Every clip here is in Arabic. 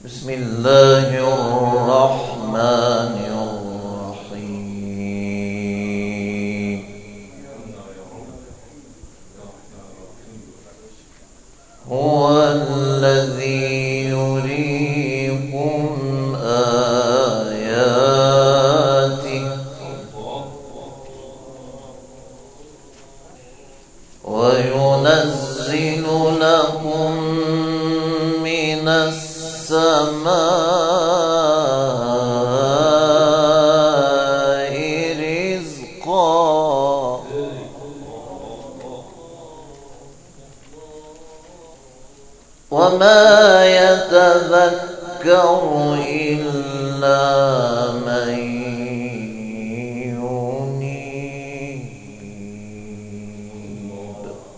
بسم الله الرحمن الرحيم. هو الذي يريكم آياته وينزل لكم من السماء رزقا وما يتذكر إلا من ينيب.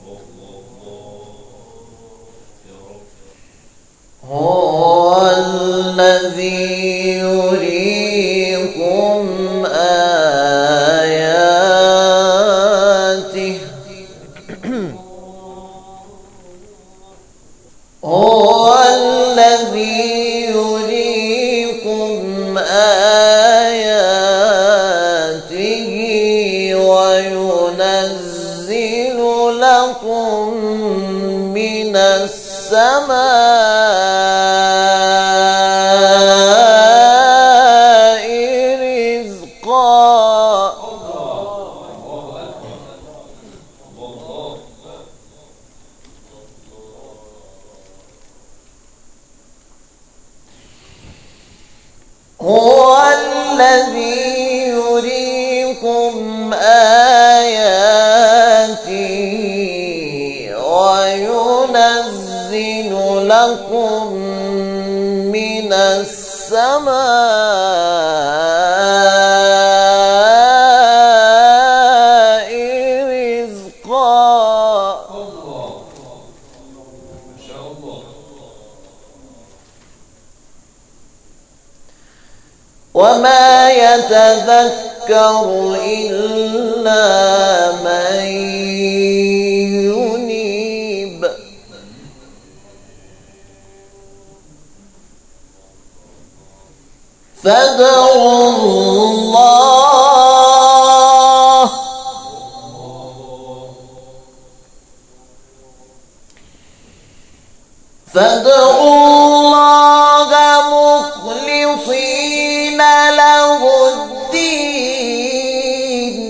هو الذي يريكم آياته هو الذي يريكم آياته وينزل لكم من السماء رزقا هو الذي يريكم آياته وينزل لكم من السماء رزقا وما يتذكر إلا من ينيب. فادعوا الله مخلصين له الدين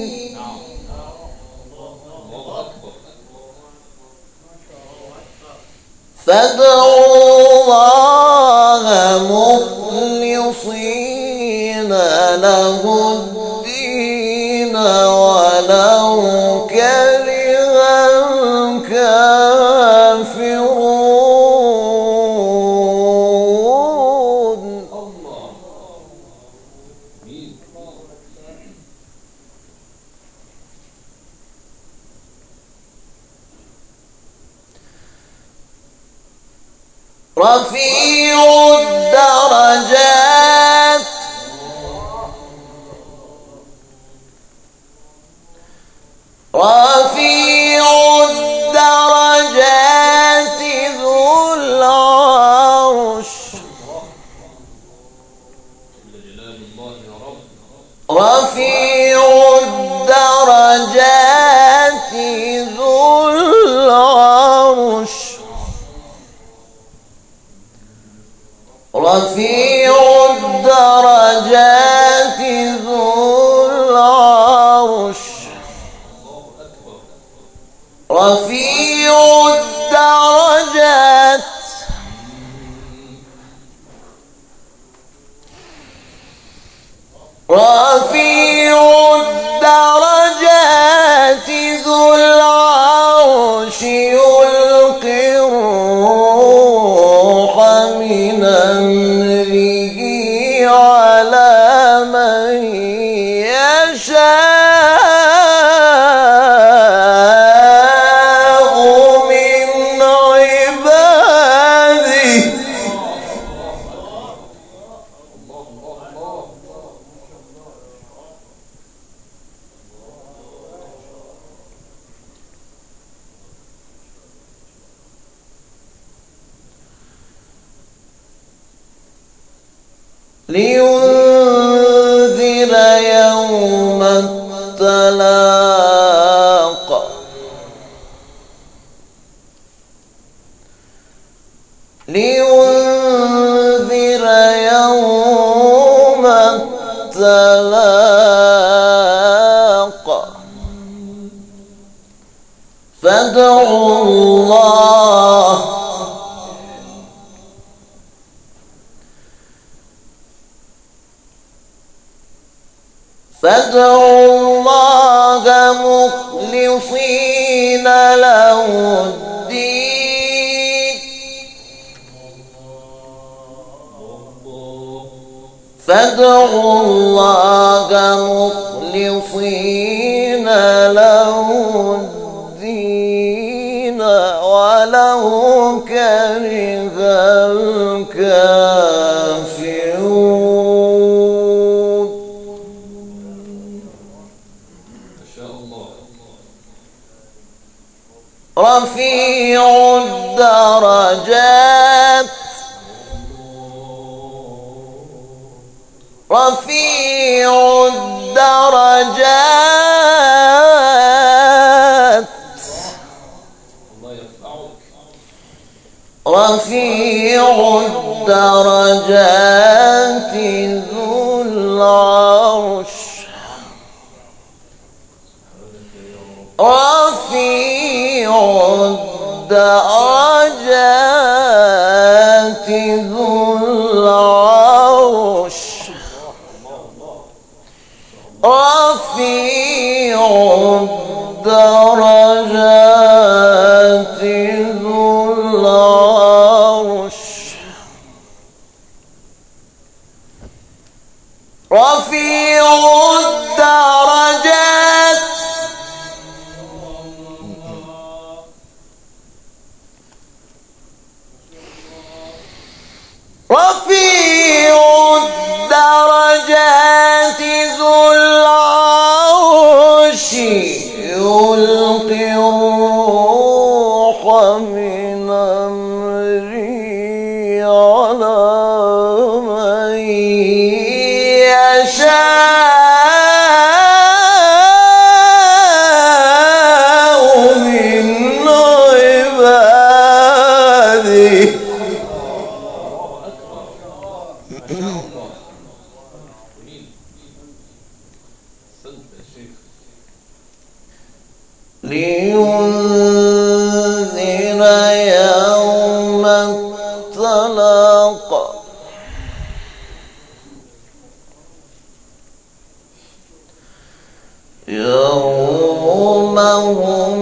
فادعوا الله مخلصين له الدين ولو كره الكافرون. رفيع الدرجات ذو العرش رفيع الدرجات ذو العرش رفيع الدرجات ذو العرش رفيع الدرجات ذو العرش يلقي الروح من أمره على من يشاء من عباده. لينذر يوم التلاق لينذر يوم التلاق فادعوا الله مخلصين له الدين فادعوا الله مخلصين له الدين ولو كره الكافرون. رفيع الدرجات رفيع الدرجات رفيع الدرجات ذو العرش رفيع الدرجات ذو العرش رفيع الدرجات ذو العرش رفيع الدرجات رفيع الدرجات ذو العرش يلقي الروح من أمره على من يشاء من عباده لينذر يوم التلاق يوم هم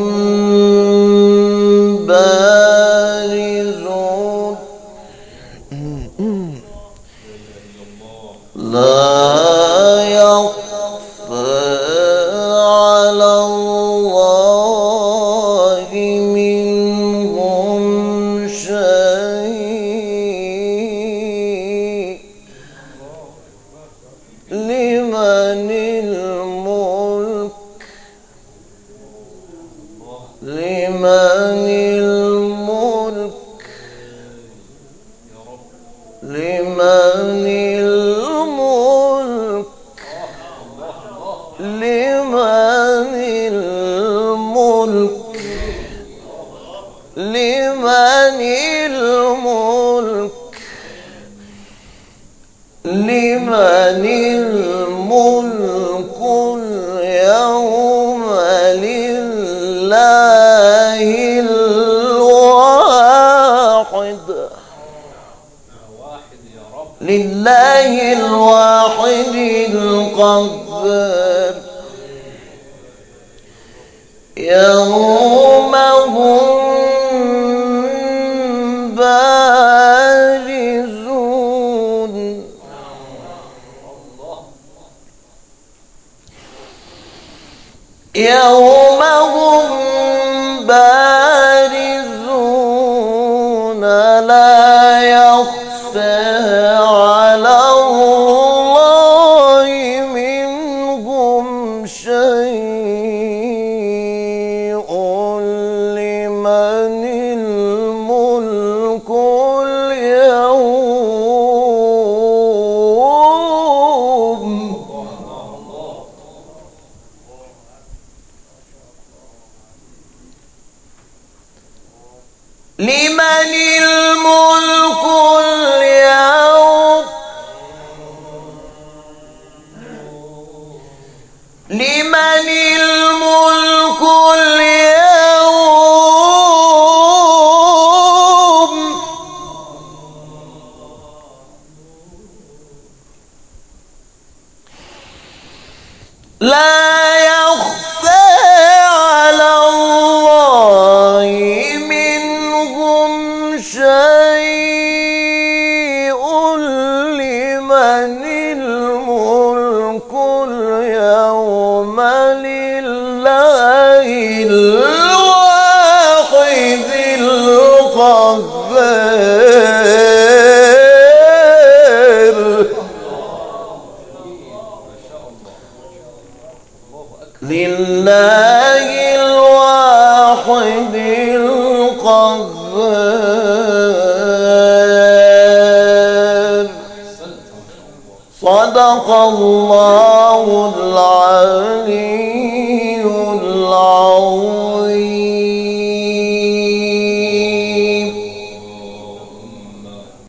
بارزون لا يخفى على الله منهم شيء لمن الملك لمن الملك لمن الملك لمن الملك لمن الملك لمن الملك اليوم لله الواحد لله الواحد القهار يوم هم بارزون يوم هم بارزون لا يخفى على الله منهم شيء لمن الملك اليوم لا يخفى على الله منهم شيء لمن الملك اليوم لله الواحد القهار لله الواحد القهار صدق الله العليم